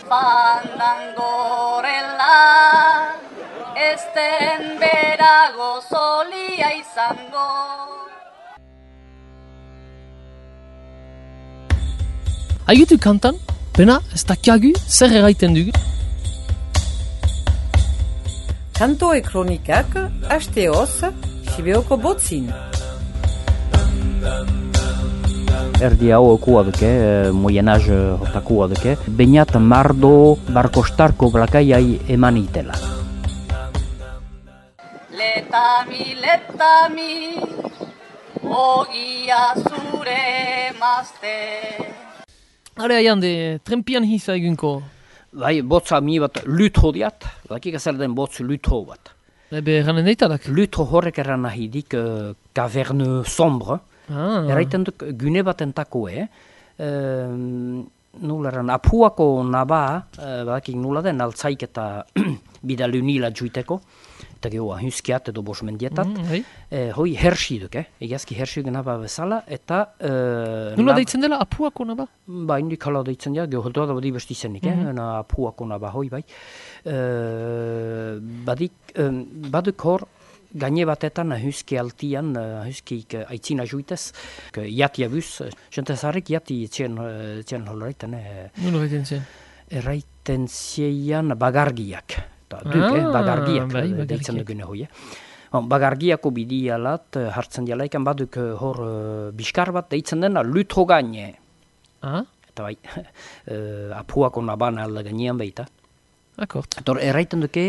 Fandangorela, esten berago solia izango. Haigitu kantan, bena ez dakiagu zer erraiten dugu. Kantoe kronikak, hasteoz, Sibeoko botzin. Erdi hau okua duke, Moyen Âge hortakua duke, bainat mardo barkostarko blakaiai eman itela. Letami, ogia zure mazte. Hale haian de trempian hiza egunko. Bai, botza mi bat lutho diat, dakik ezer den botz lutho bat. Ebe eranen deitadak. Lutho horrek eran nahidik caverne sombre. Erraiten duk gune bat entakoe, nularan apuako naba, badakik nula den altzaik eta bidalunila juiteko, eta gehoa huskiat edo bosmendietat, hoi hersi duk, egazki hersi duk naba bezala, eta... Nula deitzen dela apuako naba? Ba, indik hala deitzen dira, geholtua da badi bestizenik, apuako naba hoi bai. Baduk hor, gaine batetan huski altian, huskik aitzina juitez, jati abuz, jentezarek jati txen holreiten. Nulo reiten zien? Erraiten ziean bagargiak. Bagargiak deitzen dugune hoi. Bagargiako bidialat hartzen dialaikan baduk hor biskar bat deitzen dena lutho gaine. Eta bai, apuako naban alda gainean baita. Akort. Erraiten duke...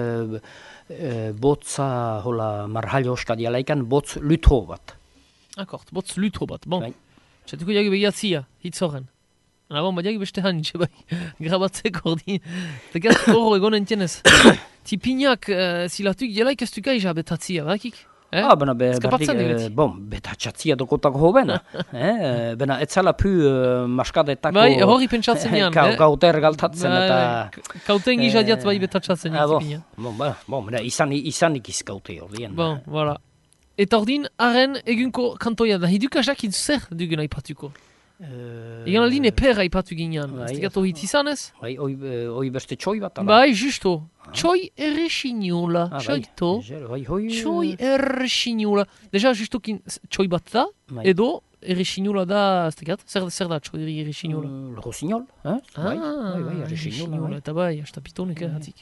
botza hola marhalio oska dialaikan botz lutho bat. Akort, botz lutho bat, bon. Txatuko jagi begiatzia, hitz horren. Bon, badiagi beste hanitxe bai, grabatzeko ordi. Eta gaz horro egonen tienez. Tipinak zilatuk dialaik ez duka iza betatzia, bakik? Bena betatxatzia dokotako hobena. Bena etzala pu maskadetako... Bai, hori pentsatzen ean. Kauter galtatzen eta... Kauten gizadiat bai betatxatzen tipina. Bena izanik izkaute ordien. Bon, voilà. Eta ordin, haren egunko kantoia da. Hiduka jakin zer dugun aipatuko? Egan aldin eper aipatu ginean. Ez tegato hit izanez? Hoi beste txoi bat? Bai, justo. Txoi erresinula. Txoito. Txoi erresinula. Deja, justokin txoi bat da, edo erresinula da, ez tegat? Zer da txoi erresinula? Le rossignol. Bai, erresinula. Eta bai, hasta pitonek hatik.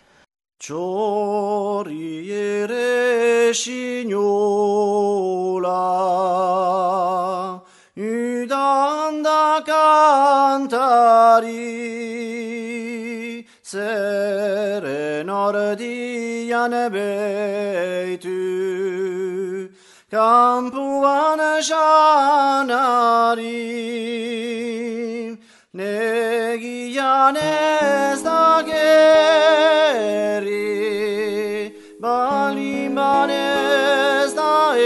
Txori erresinula udan da kantari, zeren ordian beitu, kampuan janari, negian ez da geri, baliman ez da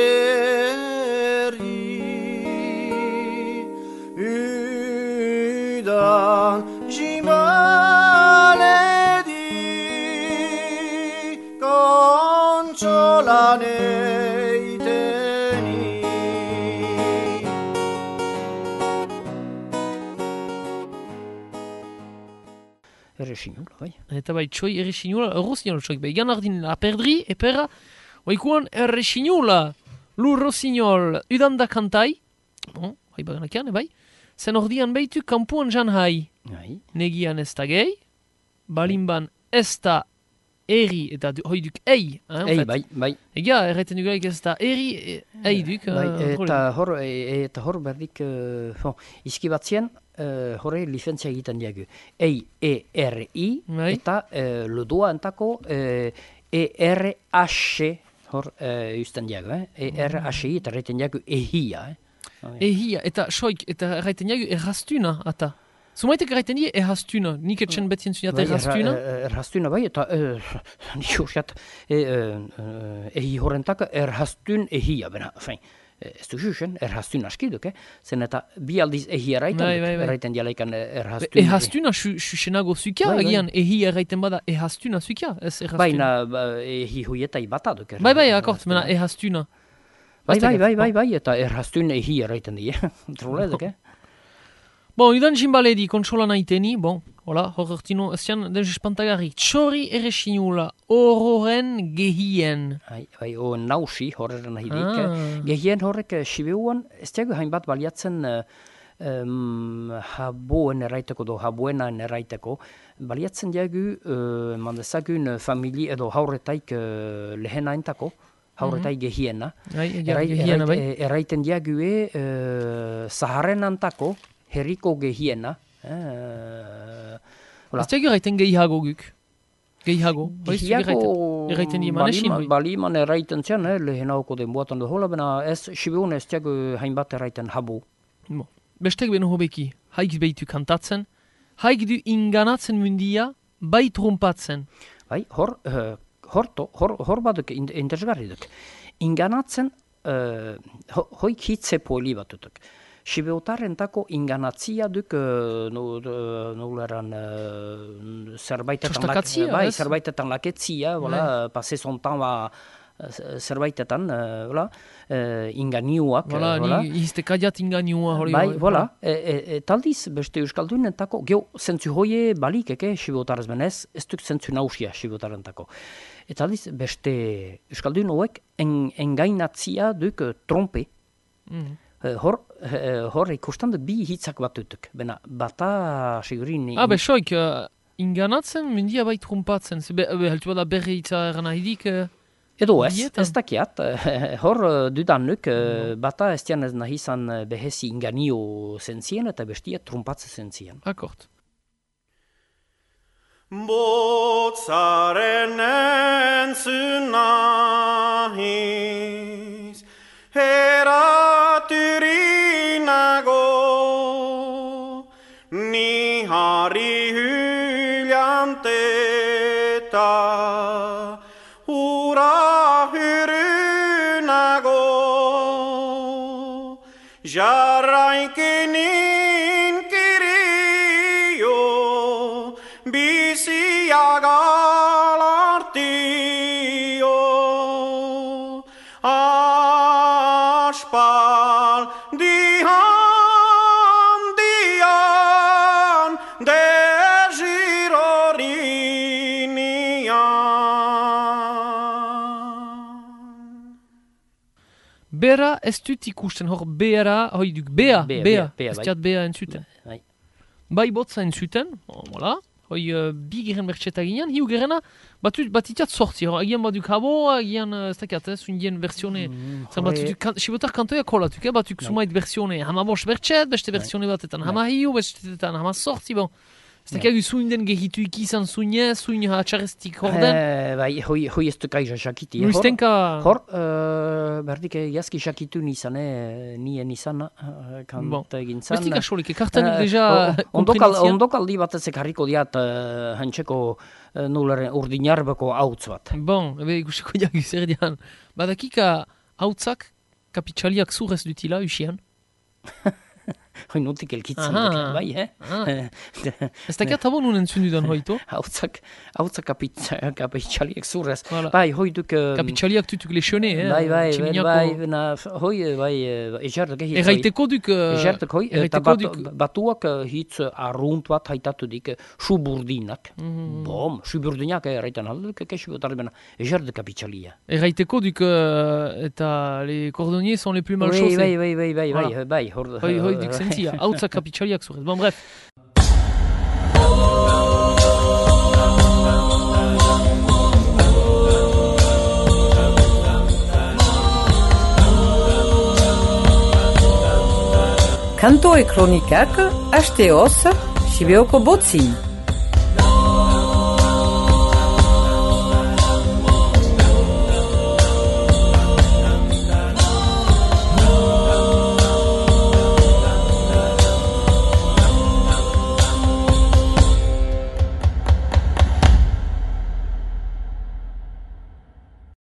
Erresinula, bai. Eta bai, txoi erresinula, rossignol txoik. Bai, gan ardin aperdri, epera, oikuan erresinula, lu rossignol, udan da kantai, bon, bai baganakian, bai, zen ordian beitu kampuan jan hai. Negian ez da gehi, balimban ez da eri, eta hoiduk ei. Bai. Ega, erraiten dugulaik ez da eri, ei duk. Eta hor berdik, izki batzien, horre lizentzia egiten diagu. E-R-I, eta ludua entako E-R-H, hor usten diagu. E-R-H-I, eta erraiten diagu ehia. Ehia, eta soik, eta erraiten diagu errastuna, ata. Zumaitek erraiten die errastuna, nik etxen betzien zuniat errastuna? Errastuna bai, eta nik ursiat ehi horrentak errastun ehia, bena, fein. Ez du jusen, errastun askiduk, zen eta bi aldiz ehi erraiten dialaikan errastun. Errastuna xuxenago zukia, agian ehi erraiten bada errastuna zukia, ez errastuna. Baina ehi huietai bataduk. Bai, akort, mena errastuna. Bai, eta errastun ehi erraiten die, troleduk, Bon, udan jimbaledi kontsola naiteni, bon, hola, hor ertino, ezian, den espantagarrik, txori ere sinula, ororen gehien. Bai, o nausi horren nahidik. Gehien horrek sibeuan, ez diago hainbat baliatzen haboen erraiteko do haboenan erraiteko, baliatzen diagu mandezagun famili edo haurretaik lehenaintako, haurretaik gehiena. Gehiena, bai. Erraiten diague zaharrenantako herriko gehiena. Ez diago erraiten gehiago guk. Gehiago. Erraiten di manesin. Baliman erraiten zian, lehenauko den buatan du hola, bena ez sibeun ez diago hainbat erraiten habo. Bestek beno hobeki, haik behitu kantatzen, haik du inganatzen mundia, bai trumpatzen. Bai, hor baduk interesgarri duk. Inganatzen, hoik hitze poeli batutuk. Sibeotarrentako inganatzia duk noleran zerbaitetan laketzia, pasezontan zerbaitetan, inganiuak. Izte kadiat inganiua hori. Bai, taldiz beste euskaldunentako, geho zentzu hoie balikeke sibeotarrez benez, ez duk zentzu nausia sibeotarrentako. Eta aldiz beste euskaldun hoek engainatzia duk trompe. Hor ikustan dut bi hitzak batutuk. Bata sigurin... Besoik, inganatzen mundia bai trumpatzen. Heltu bada berri hitza eran ahidik... Edo ez dakiat, hor dudanuk, bata ez dian ez nahizan behezi inganio zentzien eta bestia trumpatze zentzien. Akort. Botzaren entzun nahiz, eraturinago, ni harri hyljanteta, jarraikinin kirio, bisia galartio, aspal dian desirorinian. Bera ez dut ikusten, hor bera, hoi duk bea, ez diat bea entzuten. Bai botza entzuten, voilà, hoi bigiren bertxeta ginean, hiu gerena, batitiat sortzi, agian baduk habo, agian, ez dakiat, zundien versione, sibotar kantoia kolatuk, batuk sumait versione, hama bost bertxet, beste versione batetan, hama hiu, bestetan, hama sortzi, bon. Ez dakiagu zuinden gehitu ikizan zuine, zuin hatxarrestik horden? Bai, hoi ez duk aiza sakiti. Nuiztenka... Hor, berdik jazki sakitu nizan, nien izan, kanta egin zan. Bestik asolik, ekartanik deja... Ondokaldi bat ezek harriko diat hantzeko nolaren urdinarbeko hautz bat. Bon, ebe ikusiko jagu zer dian. Badakika hautzak kapitxaliak zurrez dutila usian. Hoi notik elkitzen bai, Ez dakiat habo nunen zundudan hoito? Hautzak kapitxaliek zurrez. Bai, hoi duk... Kapitxaliak tutuk lesione, bai, hoi, ejardak egin. Erraiteko duk... Ejardak hoi, eta batuak hitz arrunt bat haitatu dik suburdinak. Bom, suburdinak erraitan alduk, ekesubotarribena, ejardak kapitxalia. Erraiteko duk, eta les cordonniers sont les plus mal chaussés. Bai. Hoi duk sentia, hautzak kapitxaliak zurez. Bon, bref. Kanto e kronikak, asteoz, Sibeoko botzin.